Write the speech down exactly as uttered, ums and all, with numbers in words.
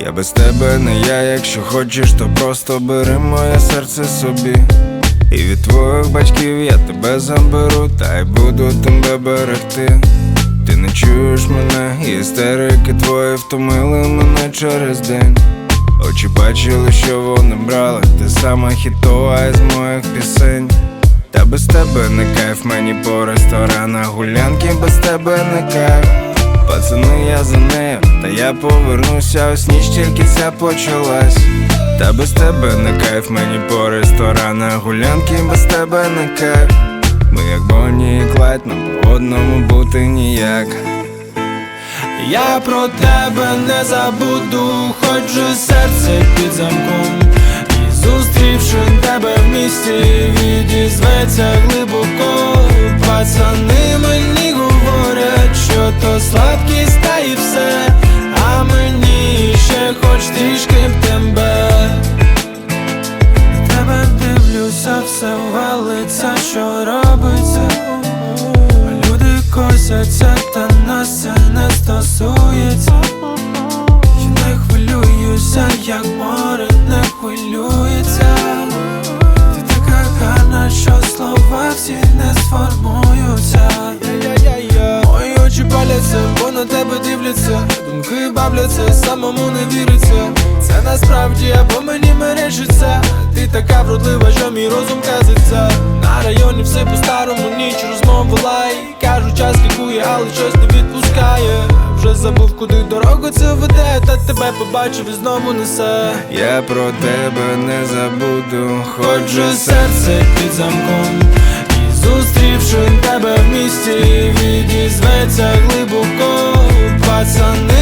Я без тебе не я, якщо хочеш, то просто бери моє серце собі. І від твоїх батьків я тебе заберу, та й буду тебе берегти. Ти не чуєш мене, і істерики твої втомили мене через день. Очі бачили, що вони брали, ти сама хітова із моїх пісень. Та без тебе не кайф, мені по ресторанах гулянки, без тебе не кайф. Пацани, я за нею, та я повернуся, ось ніч тільки ця почалась. Та без тебе не кайф, мені по ресторанах гулянки, без тебе не кайф. Ми як Бонні і Клайд, нам по одному бути ніяк. Я про тебе не забуду, хоч же серце під замком. І зустрівши тебе в місті, відізветься глибоко. Пацани мені говорять, що то сладкість та і все, а мені ще хоч трішки б тебе. На тебе дивлюся, все валиться, що робиться. Люди косяться, та нас це не стосується. Я не хвилююся, як море не хвилюється. Ти така гарна, що слова всі не сформуються. Мої очі паляться, бо на тебе дивляться. Думки бавляться, самому не віриться. Це насправді або мені мережиться. Ти така вродлива, що мій розум казиться. На районі все по-старому, ніч розмов лай. Кажу, час лікує, але щось не відпускає. Вже забув, куди дорогу це веде, та тебе побачив і знову несе. Я про тебе не забуду, Хоч же серце під замком. І зустрівши тебе в місті, відізветься глибоко. Пацани